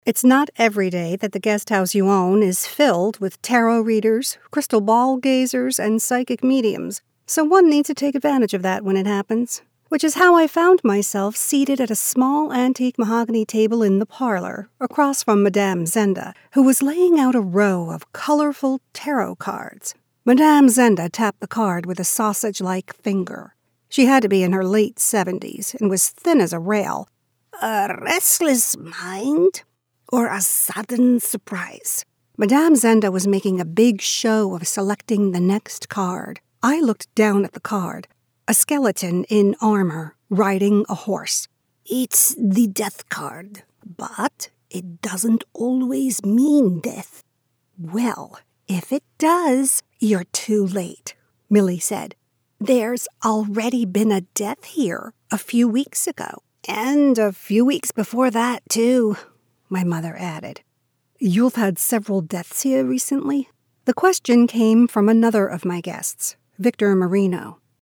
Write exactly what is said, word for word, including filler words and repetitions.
It's not every day that the guest house you own is filled with tarot readers, crystal ball gazers, and psychic mediums, so one needs to take advantage of that when it happens. Which is how I found myself seated at a small antique mahogany table in the parlor, across from Madame Zenda, who was laying out a row of colorful tarot cards. Madame Zenda tapped the card with a sausage-like finger. She had to be in her late seventies and was thin as a rail. A restless mind or a sudden surprise? Madame Zenda was making a big show of selecting the next card. I looked down at the card. A skeleton in armor, riding a horse. It's the death card, but it doesn't always mean death. Well, if it does, you're too late, Millie said. There's already been a death here a few weeks ago. And a few weeks before that, too, my mother added. You've had several deaths here recently? The question came from another of my guests, Victor Marino.